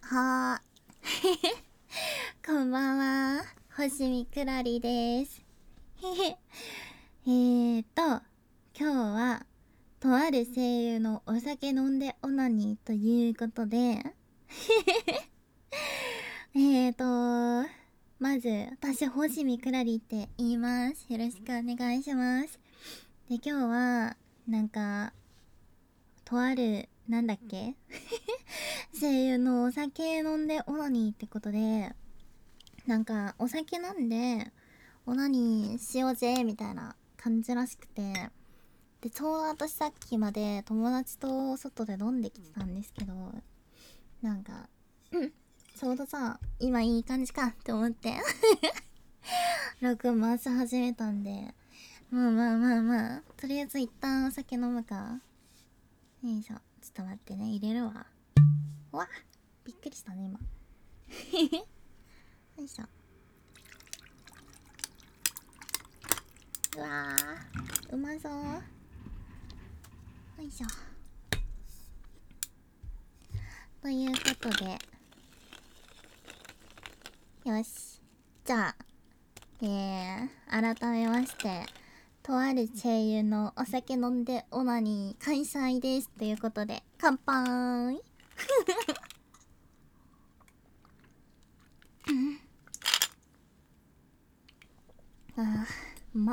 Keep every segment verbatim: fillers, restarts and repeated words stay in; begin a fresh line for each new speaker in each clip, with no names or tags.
はーこんばんは、星見くらりですえーと今日はとある声優のお酒飲んでオナニーということでえーとまず私星見くらりって言います。よろしくお願いします。で今日はなんかとあるなんだっけ声優のお酒飲んでオナニーってことで、なんかお酒飲んでオナニーしようぜみたいな感じらしくて、でちょうど私さっきまで友達と外で飲んできてたんですけど、なんかうんちょうどさ今いい感じかって思って録音回し始めたんで、まあまあまあまあとりあえず一旦お酒飲むか。よいしょ、ちょっと待ってね、入れるわ。うわっ、びっくりしたね今よいしょ。うわー、うまそう。よいしょ。ということで、よし。じゃあ、えー、改めまして、とある声優のお酒飲んでオナニー開催ですということで、乾杯あー、うまっ。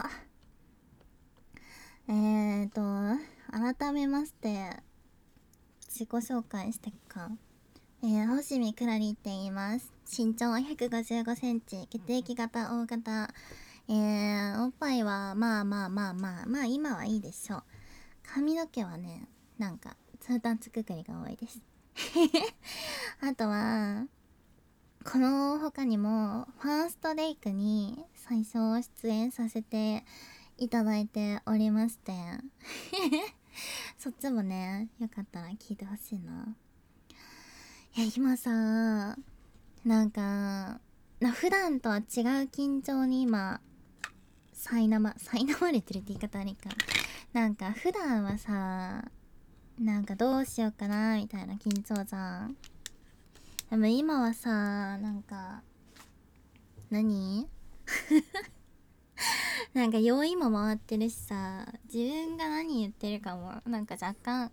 えーと、改めまして、自己紹介してっか。えー、星見くらりって言います。身長ひゃくごじゅうごセンチ、血液型 O 型。えー、おっぱいはまあまあまあまあまあ今はいいでしょう。髪の毛はね、なんかツータンツくくりが多いですあとはこの他にもファーストレイクに最初出演させていただいておりましてそっちもねよかったら聞いてほしいな。いや今さ、なんかな普段とは違う緊張に今さいなまさいなまれてるって言い方悪いか。なんか普段はさ、なんかどうしようかなみたいな緊張じゃん。でも今はさ、なんか何なんか酔いも回ってるしさ、自分が何言ってるかもなんか若干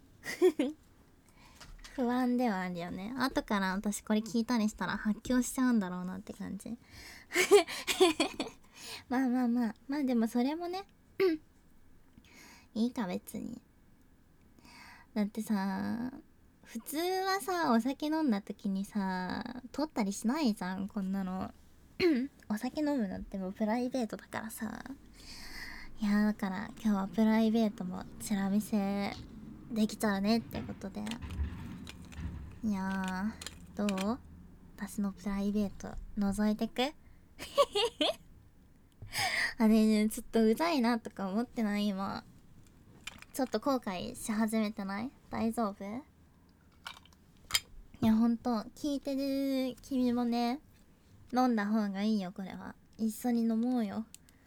不安ではあるよね。後から私これ聞いたりしたら発狂しちゃうんだろうなって感じまあまあまあまあ、でもそれもねいいか別に。だってさ、普通はさお酒飲んだ時にさ撮ったりしないじゃんこんなのお酒飲むのってもうプライベートだからさ。いやだから今日はプライベートもチラ見せできたらねってことで。いやーどう、私のプライベート覗いてくあれね、ちょっとうざいなとか思ってない？今ちょっと後悔し始めてない？大丈夫？いやほんと聞いてる君もね飲んだ方がいいよ。これは一緒に飲もうよ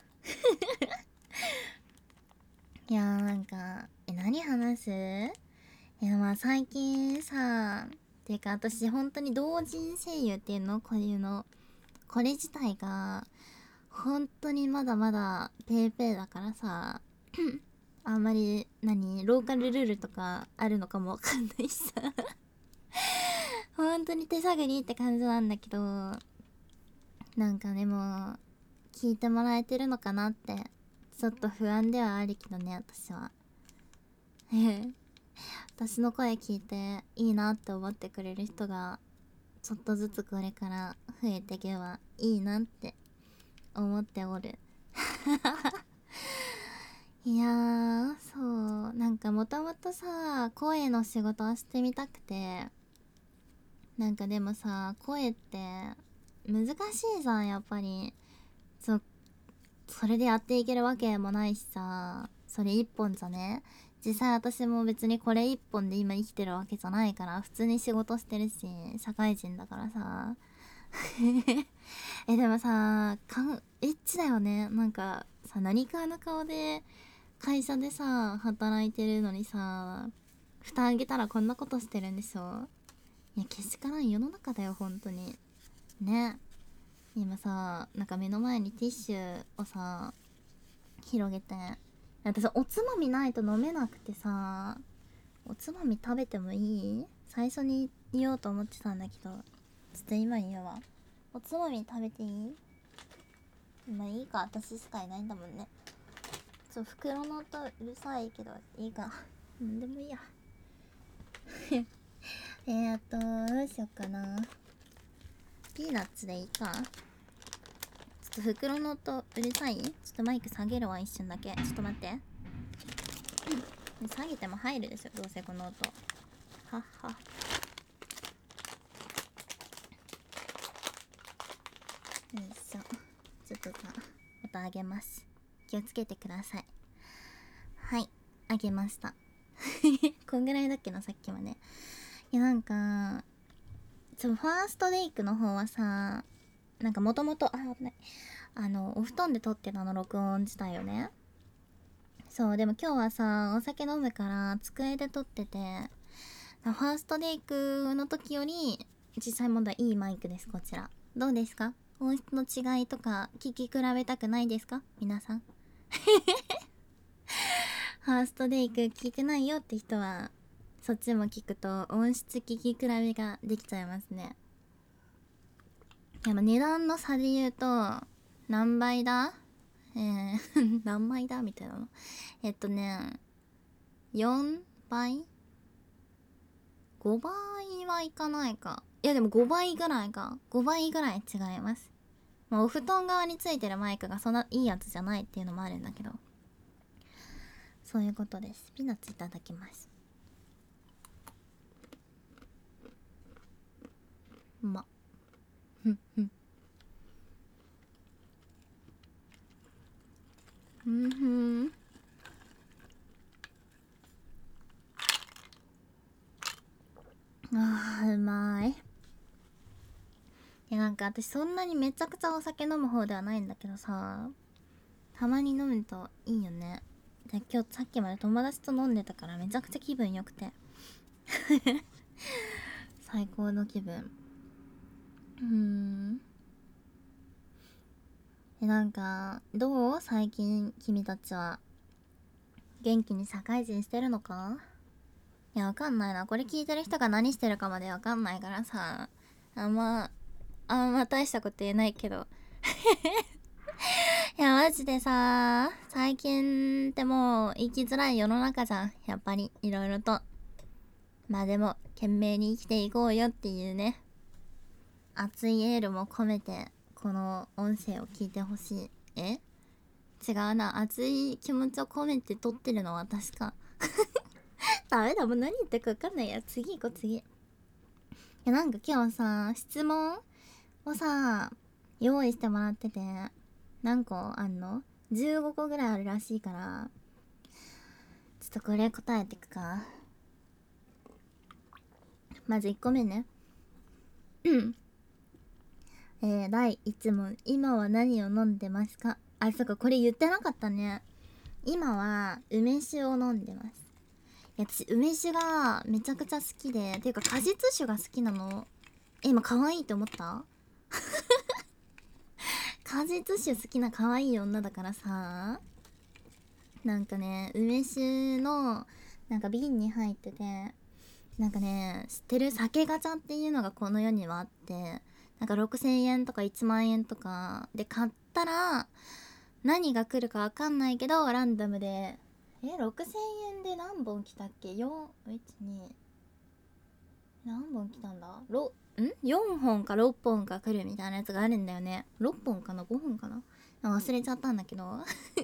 いやーなんかえ何話す？えまあ最近さ、ていうか私本当に同人声優っていうのこういうのこれ自体が本当にまだまだペーペーだからさあんまり何ローカルルールとかあるのかもわかんないしさ本当に手探りって感じなんだけど、なんかでも聞いてもらえてるのかなってちょっと不安ではあるけどね私は私の声聞いていいなって思ってくれる人がちょっとずつこれから増えていけばいいなって思っておるいやーそうなんかもともとさ声の仕事をしてみたくて、なんかでもさ声って難しいじゃんやっぱり。そそれでやっていけるわけもないしさ、それ一本じゃね、実際私も別にこれ一本で今生きてるわけじゃないから普通に仕事してるし社会人だからさえでもさかんエッチだよね。なんかさ何かの顔で会社でさ働いてるのにさ蓋あげたらこんなことしてるんでしょ。 いやけしからん世の中だよ本当にね。今さなんか目の前にティッシュをさ広げて、私おつまみないと飲めなくてさ、おつまみ食べてもいい？最初に言おうと思ってたんだけど、ちょっと今言うわ。おつまみ食べていい？まあいいか、私しかいないんだもんね。ちょ袋の音うるさいけどいいか、なんでもいいや。えーっとどうしよっかな。ピーナッツでいいか。ちょっと袋の音うるさい？ちょっとマイク下げるわ一瞬だけ。ちょっと待って。下げても入るでしょどうせこの音。はっは。よいしょ。ちょっとさ音上げます。気をつけてください。はい、上げました。こんぐらいだっけなさっきまで。いやなんかちょファーストレイクの方はさ、なんかもともとあ危ないあのお布団で撮ってたの録音自体よね。そうでも今日はさお酒飲むから机で撮ってて、ファーストレイクの時より実際問題いいマイクです。こちらどうですか？音質の違いとか聞き比べたくないですか皆さん？ファーストレイク聞いてないよって人はそっちも聞くと音質聞き比べができちゃいますね。でも値段の差で言うと何倍だ？えー、何倍だみたいなの。えっとねよんばい ?ご 倍はいかないか。いやでもごばいぐらいか。ごばいぐらい違います。まあ、お布団側についてるマイクがそんないいやつじゃないっていうのもあるんだけど、そういうことです。ピーナッツいただきます。うまっ。ふんふんうんふん。あーうまい。いやなんか私そんなにめちゃくちゃお酒飲む方ではないんだけどさ、たまに飲むといいよね。で今日さっきまで友達と飲んでたからめちゃくちゃ気分良くて最高の気分。うーん。えなんかどう最近君たちは元気に社会人してるのか？いやわかんないな、これ聞いてる人が何してるかまでわかんないからさ、あんまあんま大したこと言えないけどいやマジでさ最近ってもう生きづらい世の中じゃんやっぱりいろいろと。まあでも懸命に生きていこうよっていうね熱いエールも込めてこの音声を聞いてほしい。え違うな、熱い気持ちを込めて撮ってるのは確かダメだもう何言ってるか分かんないや。次行こう次。いやなんか今日さ質問をさ用意してもらってて、何個あんの？ じゅうご 個ぐらいあるらしいからちょっとこれ答えてくか。まずいっこめね。うんえー、だいいち問、今は何を飲んでますか？あ、そっかこれ言ってなかったね。今は梅酒を飲んでます。いや私梅酒がめちゃくちゃ好きで、ていうか果実酒が好きなの。え今可愛いって思った？果実酒好きな可愛い女だからさ、なんかね梅酒のなんか瓶に入ってて、なんかね知ってる酒ガチャっていうのがこの世にはあって、なんかろくせんえんとかいちまんえんとかで買ったら何が来るかわかんないけどランダムで、えろくせんえんで何本来たっけ？ よん、いち、に何本来たんだろんよんほんかろっぽんか来るみたいなやつがあるんだよね。ろっぽんかなごほんかな忘れちゃったんだけど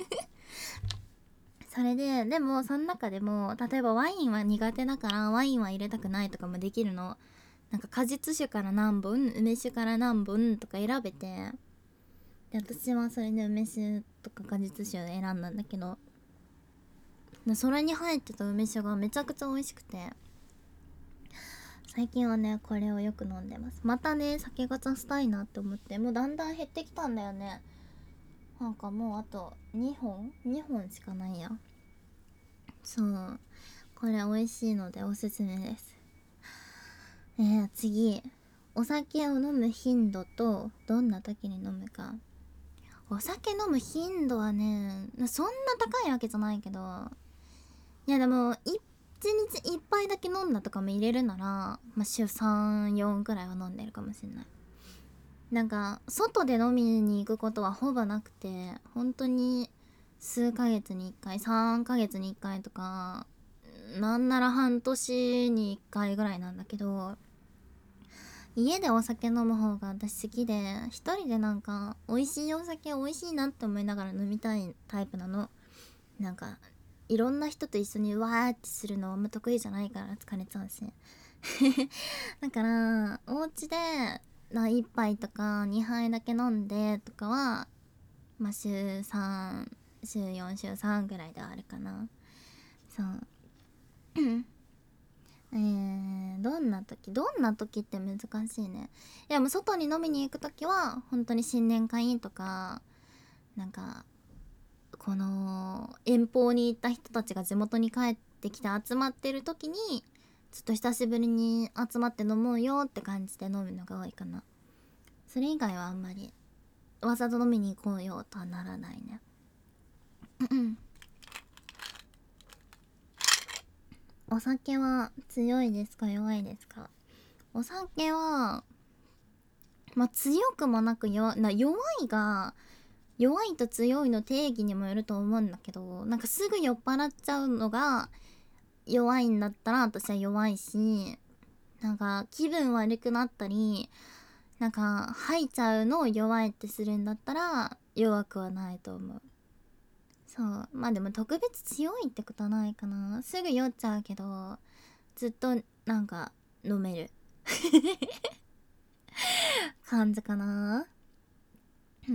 それででもその中でも例えばワインは苦手だからワインは入れたくないとかもできるの。なんか果実酒から何本梅酒から何本とか選べて、で私はそれで梅酒とか果実酒を選んだんだけど、それに入ってた梅酒がめちゃくちゃ美味しくて、最近はねこれをよく飲んでます。またね酒ガチャしたいなって思って、もうだんだん減ってきたんだよね。なんかもうあとにほんにほんしかないや。そうこれ美味しいのでおすすめです。 えー、次、お酒を飲む頻度とどんな時に飲むか。お酒飲む頻度はね、そんな高いわけじゃないけど、いやでも一日一杯だけ飲んだとかも入れるなら、まあ、週さん、よんくらいは飲んでるかもしれない。なんか外で飲みに行くことはほぼなくて、本当に数ヶ月にいっかい、さんかげつにいっかいとか、なんなら半年にいっかいぐらいなんだけど、家でお酒飲む方が私好きで、一人でなんか美味しいお酒美味しいなって思いながら飲みたいタイプなの。なんかいろんな人と一緒にわーってするのあんま得意じゃないから疲れちゃうしだからお家でいっぱいとかにはいだけ飲んでとかは、まあ週さん、週よん、週さんぐらいではあるかな。そうえー、どんな時どんな時って難しいね。いやもう外に飲みに行く時は本当に新年会とか、なんかこの遠方に行った人たちが地元に帰ってきて集まってる時に、ちょっと久しぶりに集まって飲もうよって感じで飲むのが多いかな。それ以外はあんまりわざと飲みに行こうよとはならないね。お酒は強いですか弱いですか？お酒はまあ強くもなく弱な弱いが弱いと強いの定義にもよると思うんだけど、なんかすぐ酔っ払っちゃうのが弱いんだったら私は弱いし、なんか気分悪くなったりなんか吐いちゃうのを弱いってするんだったら弱くはないと思う。そうまあでも特別強いってことはないかな。すぐ酔っちゃうけどずっとなんか飲める感じかな。うん。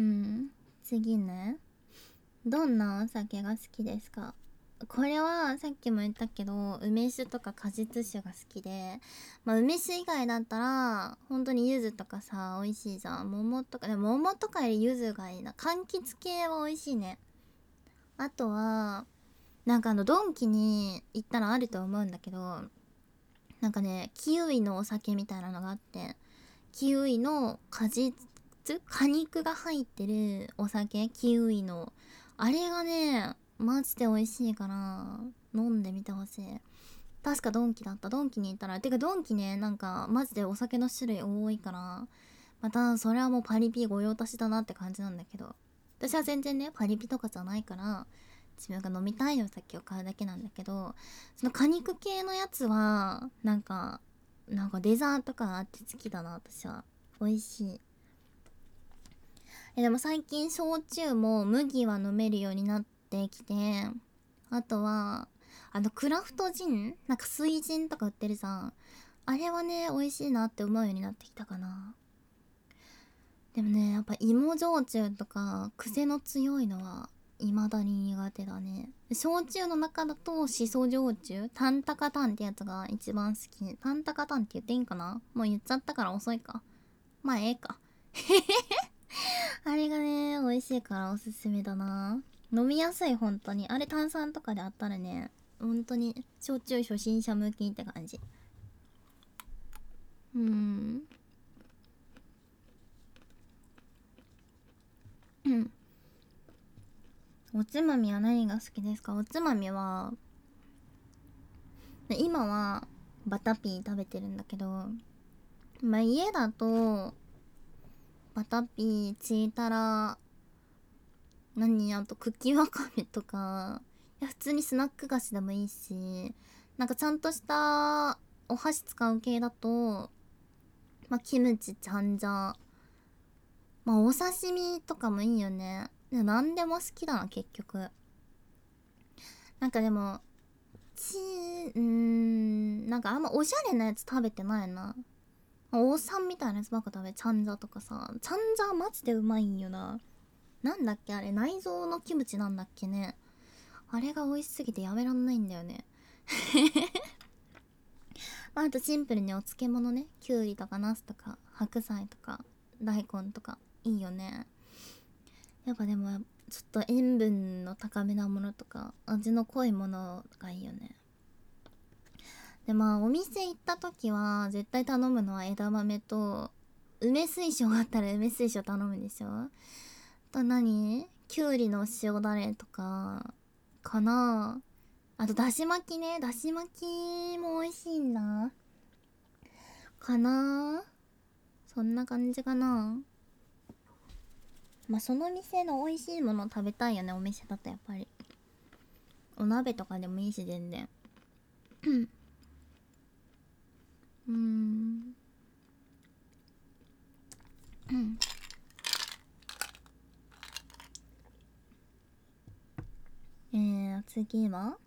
次ね、どんなお酒が好きですか？これはさっきも言ったけど梅酒とか果実酒が好きで、まあ梅酒以外だったら本当に柚子とかさ美味しいじゃん。桃とかでも桃とかより柚子がいいな。柑橘系は美味しいね。あとはなんかあのドンキに行ったらあると思うんだけど、なんかねキウイのお酒みたいなのがあって、キウイの果実果肉が入ってるお酒、キウイのあれがねマジで美味しいから飲んでみてほしい。確かドンキだった。ドンキに行ったら、てかドンキねなんかマジでお酒の種類多いから、またそれはもうパリピ御用達だなって感じなんだけど、私は全然ねパリピとかじゃないから自分が飲みたいお酒を買うだけなんだけど、その果肉系のやつはなんかなんかデザート感あって好きだな私は。美味しい。えでも最近焼酎も麦は飲めるようになってきて、あとはあのクラフトジンなんか水ジンとか売ってるじゃん。あれはね美味しいなって思うようになってきたかな。でもねやっぱ芋焼酎とか癖の強いのは未だに苦手だね。焼酎の中だとしそ焼酎タンタカタンってやつが一番好き。タンタカタンって言っていいんかな、もう言っちゃったから遅いか。まあええかあれがね美味しいからおすすめだな。飲みやすい本当に。あれ炭酸とかであったらね本当に焼酎初心者向きって感じ。うーんうんおつまみは何が好きですか？おつまみは今はバタピー食べてるんだけど、まあ家だとバタピー、チータラ、何あと茎わかめとか、いや普通にスナック菓子でもいいし、なんかちゃんとしたお箸使う系だとまあキムチ、チャンジャ、まあお刺身とかもいいよね。で何でも好きだな結局。なんかでもちうーんなんかあんまおしゃれなやつ食べてないな。王さんみたいなやつばっか食べ、チャンジャとかさ、チャンジャマジでうまいんよな。なんだっけあれ、内臓のキムチなんだっけね。あれが美味しすぎてやめらんないんだよね。まあ、あとシンプルにお漬物ね、きゅうりとかナスとか白菜とか大根とかいいよね。やっぱでもちょっと塩分の高めなものとか味の濃いものがいいよね。 でまあお店行った時は絶対頼むのは枝豆と梅水晶があったら梅水晶頼むでしょ。あと何、きゅうりの塩だれとかかな。あとだし巻きね、だし巻きも美味しいんだかな。そんな感じかな。まあその店の美味しいもの食べたいよね、お店だとやっぱり。お鍋とかでもいいし全然。うーんうんえー、次は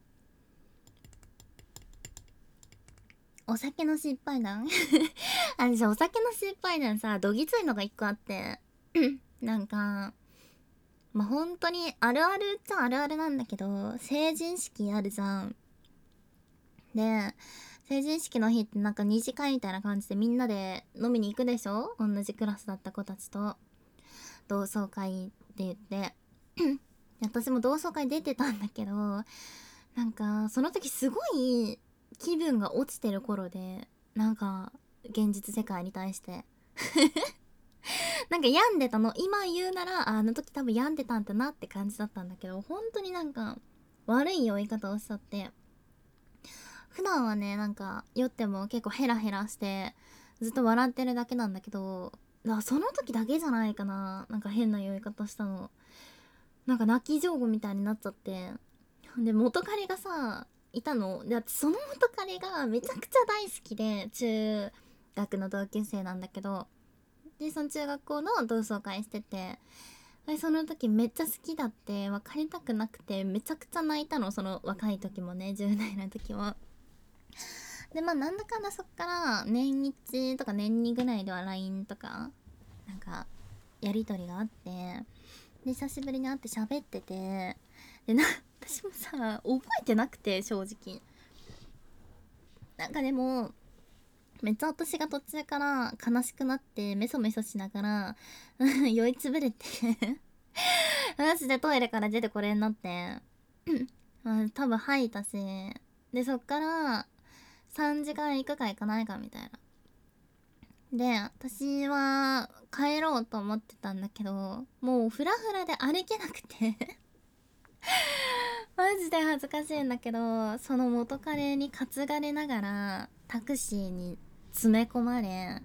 お酒の失敗談あのさ、お酒の失敗談さ、どぎついのが一個あってなんかまあ本当にあるあるっちゃあるあるなんだけど、成人式あるじゃん。で成人式の日ってなんか二次会みたいな感じでみんなで飲みに行くでしょ、同じクラスだった子たちと同窓会って言って私も同窓会出てたんだけど、なんかその時すごい気分が落ちてる頃で、なんか現実世界に対してなんか病んでたの、今言うなら あ, あの時多分病んでたんだなって感じだったんだけど、本当になんか悪い酔い方をしちゃって、普段はねなんか酔っても結構ヘラヘラしてずっと笑ってるだけなんだけど、だからその時だけじゃないかな、なんか変な酔い方したの。なんか泣き上手みたいになっちゃって、で元彼がさいたので、その元彼がめちゃくちゃ大好きで、中学の同級生なんだけど、でその中学校の同窓会してて、でその時めっちゃ好きだって別れたくなくてめちゃくちゃ泣いたの、その若い時もね、じゅう代の時は。でまあなんだかんだそっから年いちとか年にぐらいでは ライン とかなんかやり取りがあって、で久しぶりに会って喋ってて、でな私もさ覚えてなくて正直、なんかでもめっちゃ私が途中から悲しくなってメソメソしながら酔いつぶれてマジでトイレから出てこれになってまあ多分吐いたし、でそっからさんじかん行くか行かないかみたいな。で私は帰ろうと思ってたんだけど、もうフラフラで歩けなくてマジで恥ずかしいんだけど、その元彼に担がれながらタクシーに詰め込まれ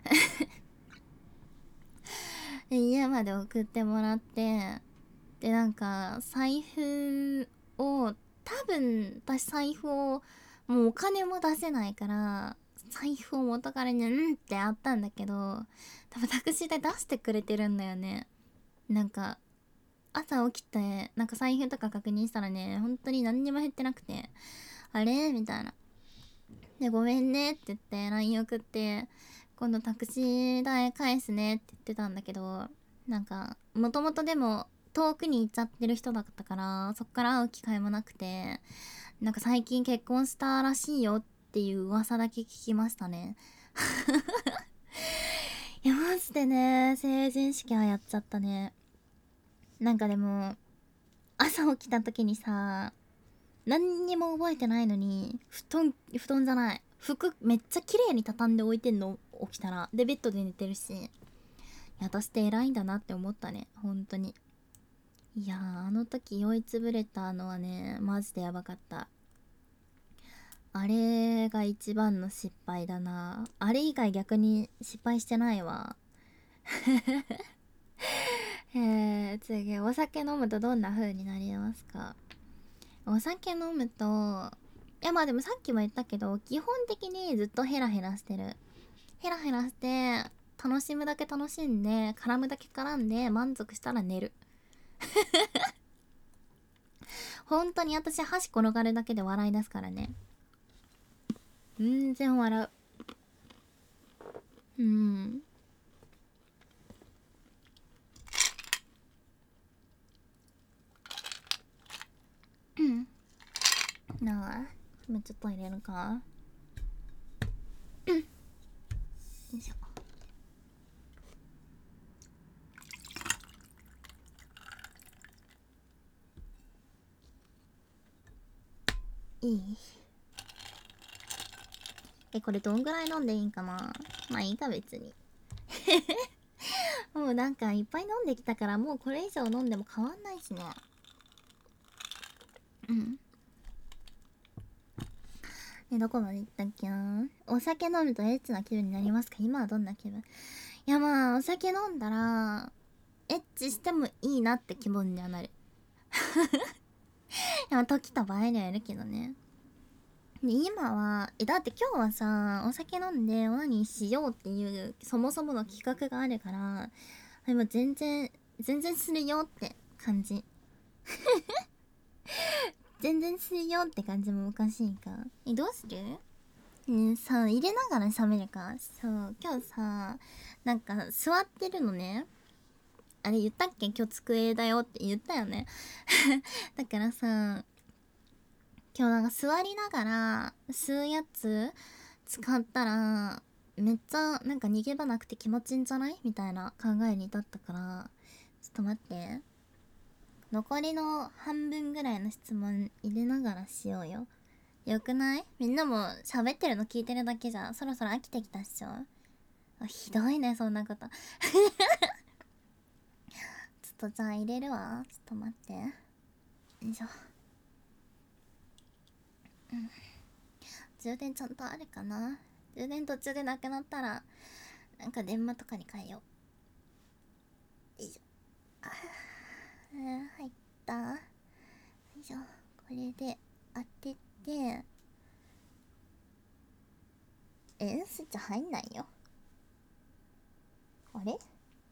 家まで送ってもらって、でなんか財布を、多分私財布をもうお金も出せないから財布を元彼にうんってあったんだけど、多分タクシー代出してくれてるんだよね。なんか朝起きてなんか財布とか確認したらね、本当に何にも減ってなくて、あれみたいな。でごめんねって言って ライン 送って、今度タクシー代返すねって言ってたんだけど、なんかもともとでも遠くに行っちゃってる人だったから、そっから会う機会もなくて、なんか最近結婚したらしいよっていう噂だけ聞きましたねいやマジでね、成人式はやっちゃったね。なんかでも朝起きた時にさ、何にも覚えてないのに布団布団じゃない服めっちゃ綺麗に畳んで置いてんの、起きたら。でベッドで寝てるし、いや私って偉いんだなって思ったね、本当に。いやーあの時酔いつぶれたのはねマジでやばかった。あれが一番の失敗だな。あれ以外逆に失敗してないわえー、次、お酒飲むとどんな風になりますか。お酒飲むと、いやまあでもさっきも言ったけど基本的にずっとヘラヘラしてる。ヘラヘラして楽しむだけ楽しんで絡むだけ絡んで満足したら寝る本当に私箸転がるだけで笑い出すからね。全然笑う。うんうんなあ、もうちょっと入れるか。よいしょ。いいえ、これどんぐらい飲んでいいんかな。まあいいか別に。もうなんかいっぱい飲んできたから、もうこれ以上飲んでも変わんないしね。うん。え、どこまで行ったっけな。お酒飲むとエッチな気分になりますか？今はどんな気分？いやまあ、お酒飲んだら、エッチしてもいいなって気分にはなる。いや、時と場合にはやるけどね。で、今は、え、だって今日はさ、お酒飲んでオナニーしようっていう、そもそもの企画があるから、でも全然、全然するよって感じ。全然するよって感じもおかしいか。え、どうする？ね、さ、入れながら喋るか。そう、今日さ、なんか座ってるのね。あれ言ったっけ？今日机だよって言ったよね。だからさ、今日なんか座りながら吸うやつ使ったら、めっちゃなんか逃げ場なくて気持ちいいんじゃないみたいな考えに至ったから、ちょっと待って。残りの半分ぐらいの質問入れながらしようよ。よくない？みんなも喋ってるの聞いてるだけじゃそろそろ飽きてきたっしょ。あ、ひどいね、そんなこと。ちょっとじゃあ入れるわ。ちょっと待って。よいしょ。うん。充電ちゃんとあるかな？充電途中でなくなったら、なんか電話とかに変えよう。よいしょ。あー、入った。よいしょ。これで当てて、え、スイッチ入んないよ。あれ？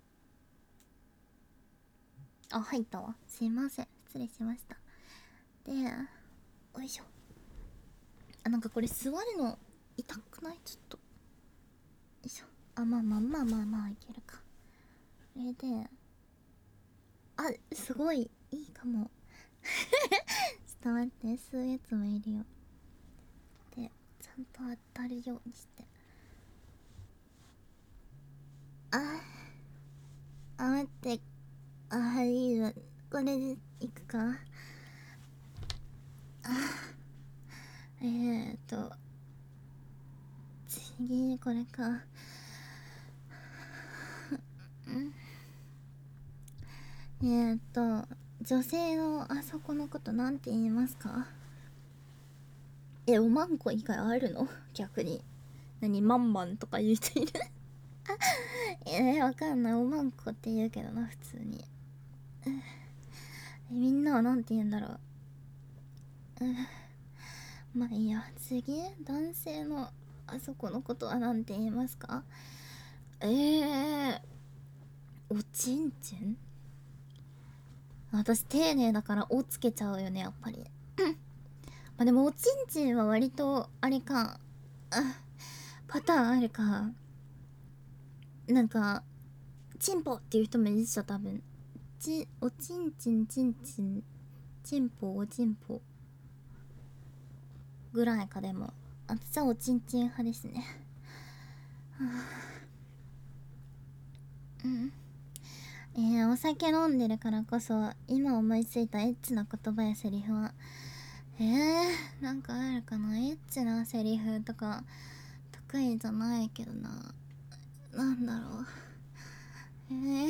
あ、入ったわ。すいません。失礼しました。で、よいしょ。あ、なんかこれ座るの痛くない？ちょっと。よいしょ。あ、まあまあまあまあまあ、いけるか。これで、あ、すごい、いいかも。ちょっと待って、吸うやつもいるよ。で、ちゃんと当たるようにして。あ、あ、待って。あ、いいわ。これでいくか。あ、えーと、次、これか。えーと、女性のあそこのことなんて言いますか？え、おまんこ以外あるの？逆に。何、マンマンとか言う人いる？えー、わかんない。おまんこって言うけどな、普通に。え、みんなはなんて言うんだろう。うん、まあいいや。次、男性のあそこのことはなんて言いますか？えー、おちんちん？私丁寧だからおつけちゃうよね、やっぱり。まあでもおちんちんは割とあれか、あ、パターンあるか。なんかチンポっていう人もいるでしょ、多分。ち、おちんちんちんちん、チンポおちんぽぐらいか。でも私はおちんちん派ですね。うん。えー、お酒飲んでるからこそ今思いついたエッチな言葉やセリフは、えー、なんかあるかな。エッチなセリフとか得意じゃないけどな。なんだろう。えー、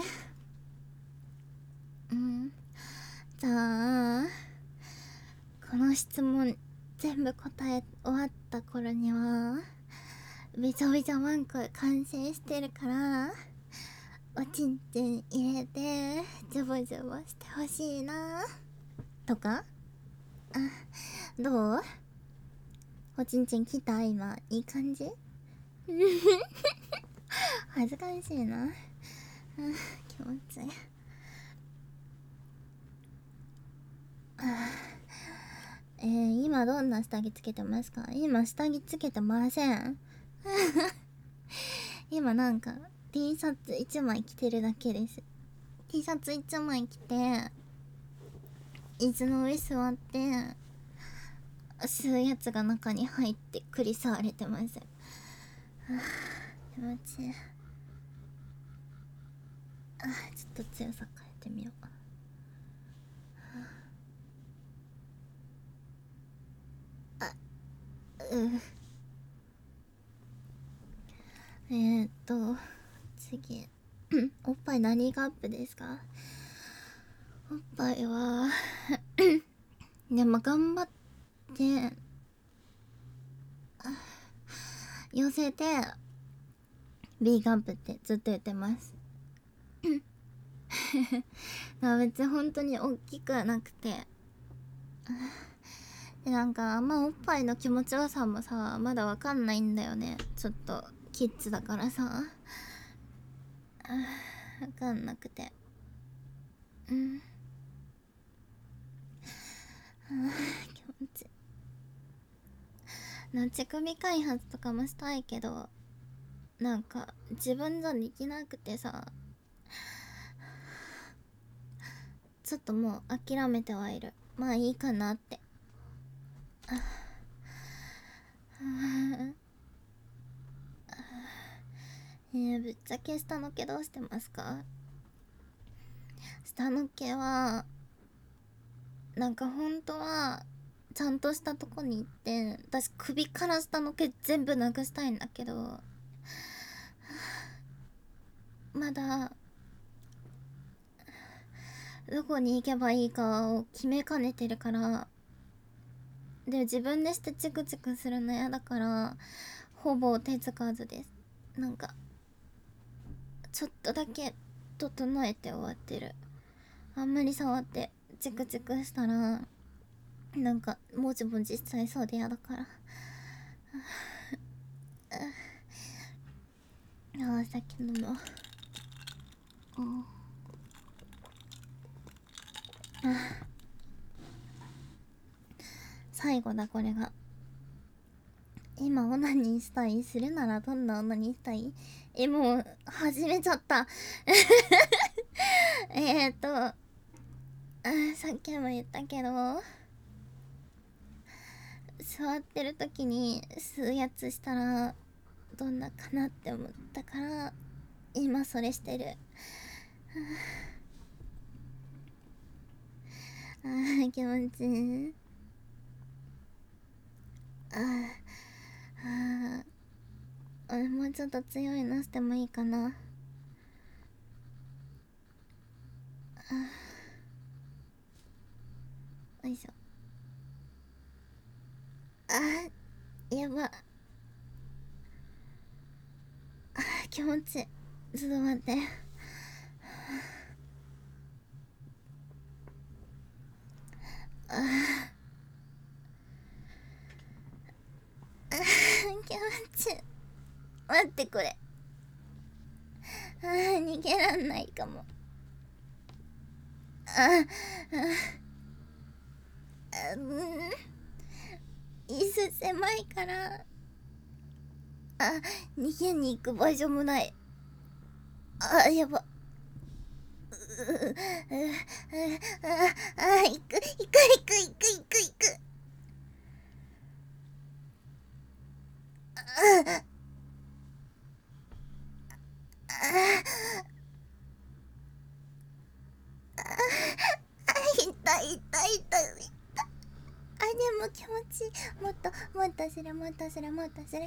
うん。じゃあ、この質問全部答え終わった頃には、めちゃめちゃワンコ完成してるから、おちんちん入れて、ジョボジョボしてほしいな。とか。あ、どう？おちんちん来た？今。いい感じ？恥ずかしいな。気持ちいい。えー、今どんな下着つけてますか？今下着つけてません。今なんか T シャツいちまい着てるだけです。 T シャツいちまい着て椅子の上座って吸うやつが中に入って繰り触れてます。はあ、気持ちいい。あ、ちょっと強さ変えてみよう。あ、うえーっと次おっぱい何がアップですか？おっぱいはでも頑張って寄せて B ガンプってずっと言ってます別に本当に大きくはなくてでなんかあんまおっぱいの気持ちよさもさまだわかんないんだよね。ちょっとキッズだからさわかんなくてうん気持ちな乳首開発とかもしたいけどなんか自分じゃできなくてさちょっともう諦めてはいる。まあいいかなってえー、ぶっちゃけ下の毛どうしてますか？下の毛はなんか本当はちゃんとしたとこに行って私首から下の毛全部なくしたいんだけどまだどこに行けばいいかを決めかねてるからで自分でしてチクチクするの嫌だからほぼ手つかずです。なんかちょっとだけ整えて終わってる。あんまり触ってチクチクしたらなんかもちもちしちゃいそうで嫌だからああさっきのもうん最後だこれが。今オナニーしたい？するならどんなオナニーしたい？えもう始めちゃったえっとあさっきも言ったけど座ってる時に吸うやつしたらどんなかなって思ったから今それしてるあー気持ちいい。あーあー俺もうちょっと強いのしてもいいかな。よいしょ。あーやば。あー気持ちいい。ちょっと待ってあーあー気持ちいい。待ってこれあー逃げらんないかも。あーあーうん椅子狭いからあ逃げに行く場所もない。あやば。うううああ行く行く行く行く行く行くあああ痛い痛い痛い痛い。あでも気持ちいい。もっともっとするもっとするもっとする。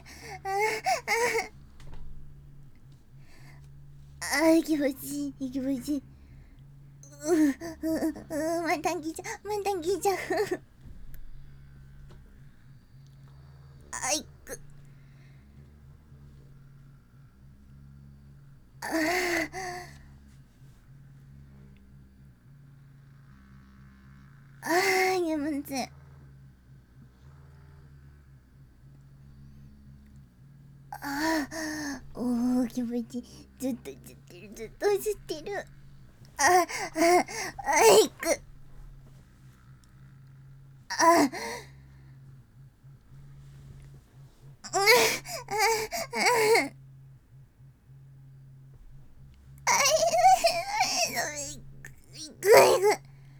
あああ気持ちいい気持ちいい。ううううまたぎちゃうまたぎちゃうあいくあああ気持ちいい。ああおお気持ちいい。ずっとずってるずっとずってる。あああいくあうんうんあいくいくいく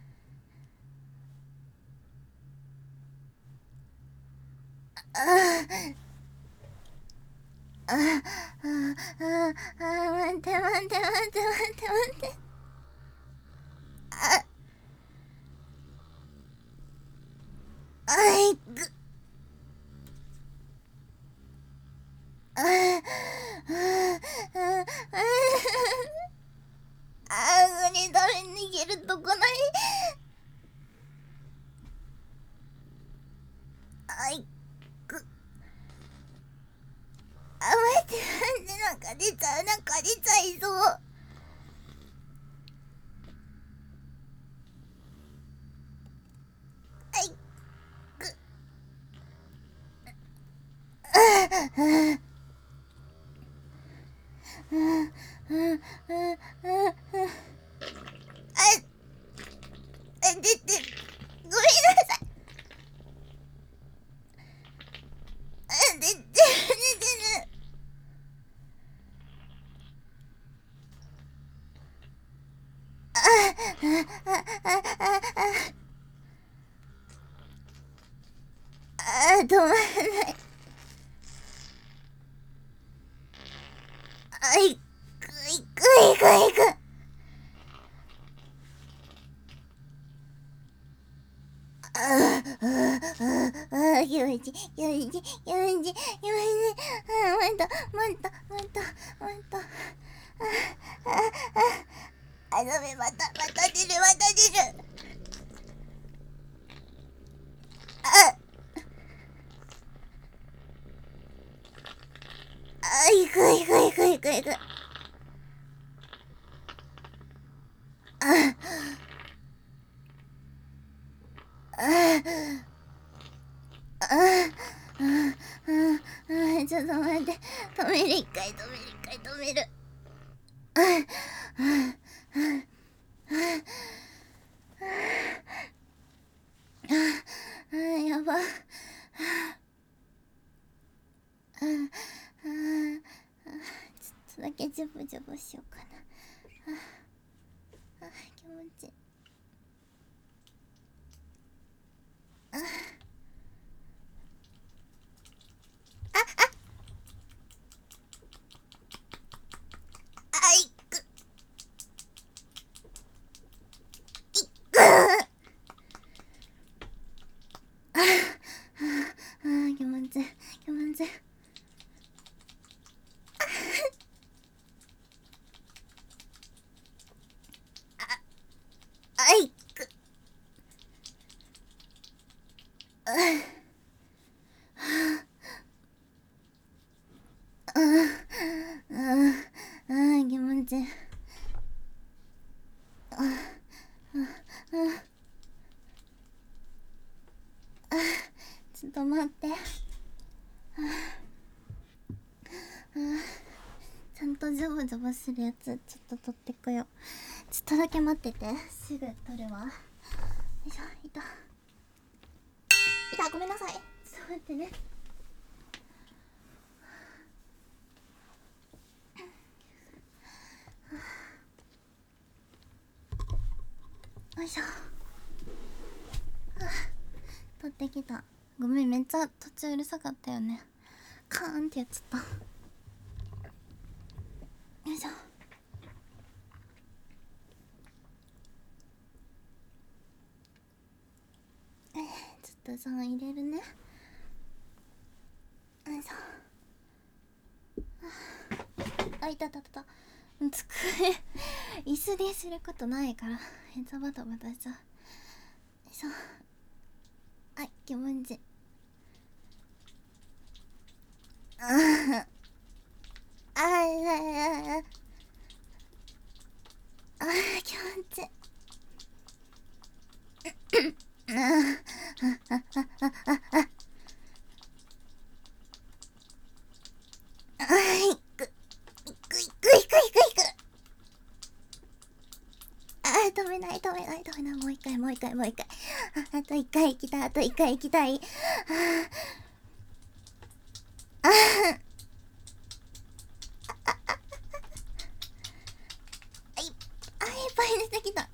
あああああ待って待って待って待って待ってああいくあああー、これダメ、逃げるとこない。あいく。あ、待って待って、なんか出ちゃう、なんか出ちゃいそう。あいく。あああ、出てる。ごめんなさい。あ、出てる、出てる。ああああああ、止まらない。あ、いくいくいくいく。ああああ、気持ちいい、気持ちいい、気持ちいい、気持ちいい。ああ、待った、待った、待った、待った。ああ、あ、ダメ、また、また出る、また出る。ああ、いくいくいくいくいく。ああ、ああ、ああ、ちょっと待って。止める、一回止める、一回止める。ああ、ああ、やば。ああ、ああ、ちょっとだけジョブジョブしようかな。ああ、気持ちいい。ああ、いく、いく。ああ、気持ちいい、気持ちいい。あいく。ああ、ああ、気持ちいい。ああ、あ、ちょっと待って。ちゃんとジョブジョブするやつちょっと取ってくよ。ちょっとだけ待ってて、すぐ取るわ。よいしょ、いたいた、ごめんなさい。ちょっと待ってね。よいしょ。取ってきた。ごめん、めっちゃ途中うるさかったよね。カーンってやっちゃった。よいしょ。えー、ちょっとさん入れるね。よいしょ。あ、いたたたた。机椅子ですることないからへたバタバタしちゃう。よいしょ。はい、気持ちいい。ああああああ、気持ちいい。ああああああああ、いくいくいくいくいくいく。ああ、止めない、止めない、止めない。もう一回、もう一回、もう一回。あ、あと一回行きたい、あと一回行きたい。ああ、あい、あ、いっぱい出てきた。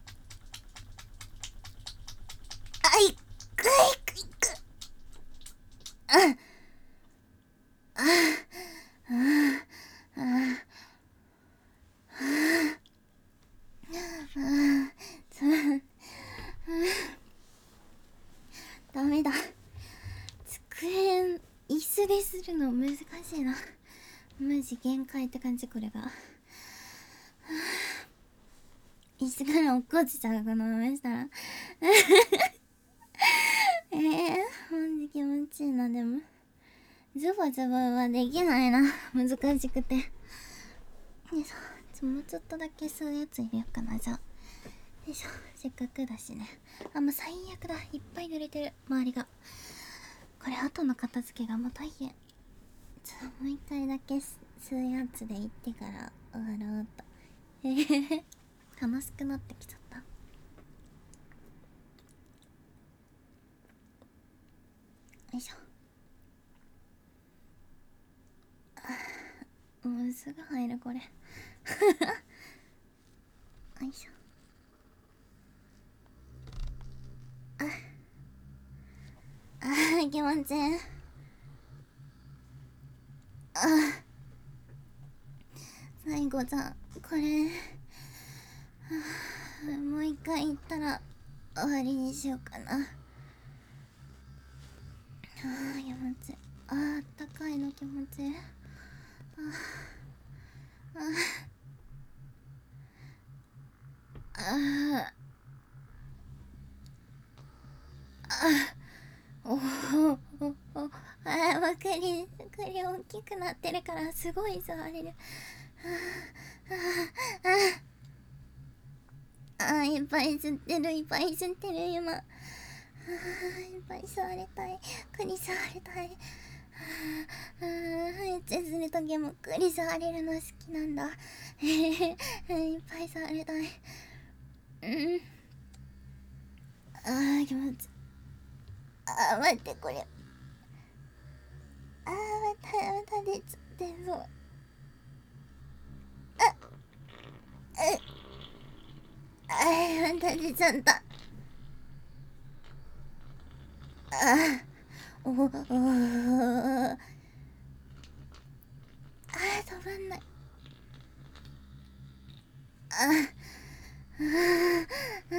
あ、いくいくいく。ああああああ、ダメだ。机椅子でするの難しいな。マジ限界って感じ、これが。 石から落っこちちゃうこのまましたらえー、ほんと気持ちいいな。でもズボズボはできないな、難しくて。よいしょ、もうちょっとだけ吸うやつ入れようかな。じゃあよいしょ、せっかくだしね。あ、もう最悪だ、いっぱい濡れてる周りが。これ後の片付けがもう大変。ちょっともう一回だけ吸うやつで行ってから終わろうと。えへへ、楽しくなってきちゃった。よいしょ。もうすぐ入るこれよいしょ。ああ、気持ちいい。ああ、最後じゃこれ、はあ、もう一回行ったら終わりにしようかな。ああ、気持ちいい。ああ、あったかいの気持ちいい。あああああ、おおおお、ああ、わかりこれ大きくなってるからすごい触れる。ああああ、いっぱい吸ってる、いっぱい吸ってる今。ああ、いっぱい触れたい、栗触れたい。ああ、エッチするときも栗触れるの好きなんだ。えへへ、いっぱい触れたい。うん、ああ、気持ちいい。ああ、待って、これ、ああ、またまた出ちゃってそう。あっ、ああ、また出ちゃった。ああ、おおおお、ああ、止まんない。ああ、ああ、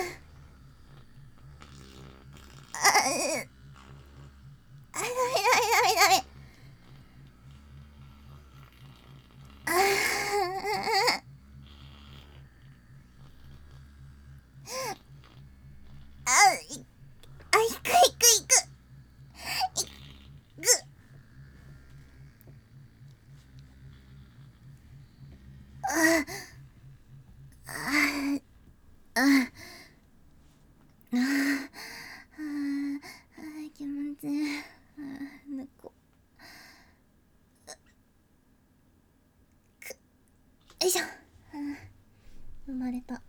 ああ、あ、ダメダメダメダメ。ああ、あ、い、あ、いくいくいく。いく。ああ、ああ、ああ、ああ、気持ちいい。ああ、猫。よいしょ。ああ、生まれた。あ、あ、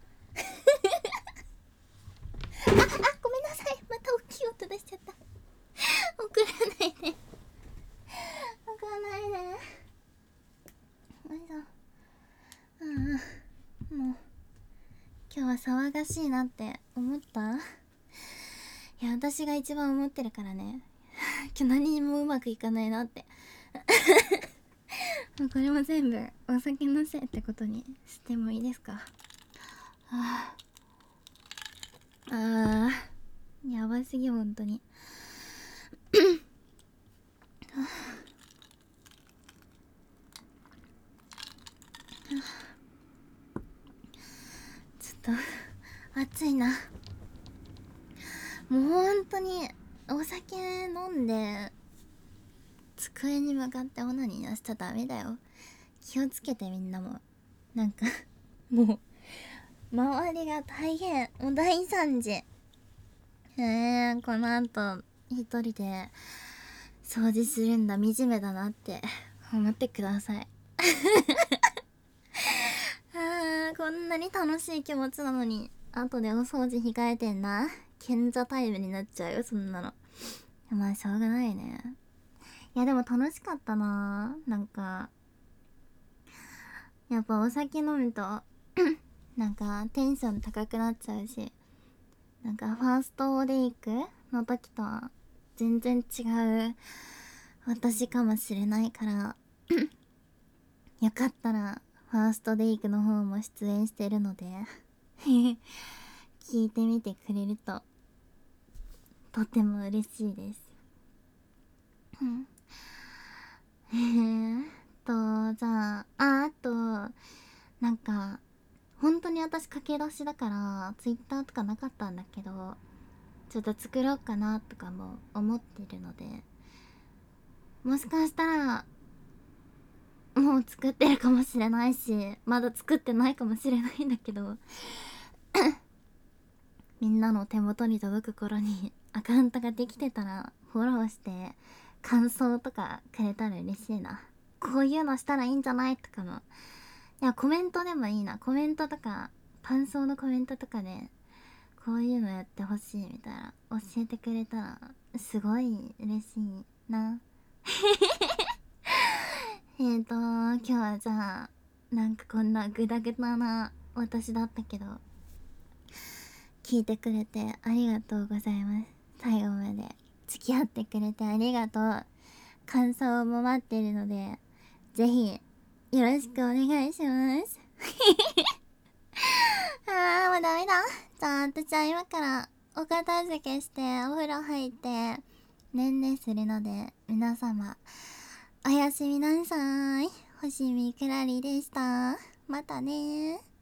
ごめんなさい。また大きい音出しちゃった。怒らないで。怒らないで。よいしょ。ああ、もう今日は騒がしいなって思った？いや、私が一番思ってるからね。今日何にもうまくいかないなってもうこれも全部お酒のせいってことにしてもいいですか？はあ、あー、やばすぎ本当にちょっと暑いな。もう本当にお酒飲んで机に向かってオナニーはしちゃダメだよ。気をつけてみんなも。なんかもう周りが大変、もう大惨事。えー、この後一人で掃除するんだ、惨めだなって思ってくださいあー、こんなに楽しい気持ちなのに後でお掃除控えてんな。賢者タイムになっちゃうよそんなの。まあしょうがないね。いやでも楽しかったな。なんかやっぱお酒飲むとなんかテンション高くなっちゃうし、なんかファーストレイクの時とは全然違う私かもしれないからよかったらファーストデイクの方も出演してるので聞いてみてくれるととても嬉しいです。うんえーっとじゃあああとなんか本当に私駆け出しだからツイッターとかなかったんだけど、ちょっと作ろうかなとかも思ってるので、もしかしたらもう作ってるかもしれないし、まだ作ってないかもしれないんだけどみんなの手元に届く頃にアカウントができてたらフォローして感想とかくれたら嬉しいな。こういうのしたらいいんじゃないとかも、いやコメントでもいいな。コメントとか感想のコメントとかでこういうのやってほしいみたいな教えてくれたらすごい嬉しいなえーと今日はじゃあなんかこんなグダグダな私だったけど、聞いてくれてありがとうございます。最後まで付き合ってくれてありがとう。感想も待ってるのでぜひよろしくお願いしますあーもうダメだ。じゃあ私は今からお片付けしてお風呂入ってねんねするので、皆様おやすみなさい。星見くらりでした。またねー。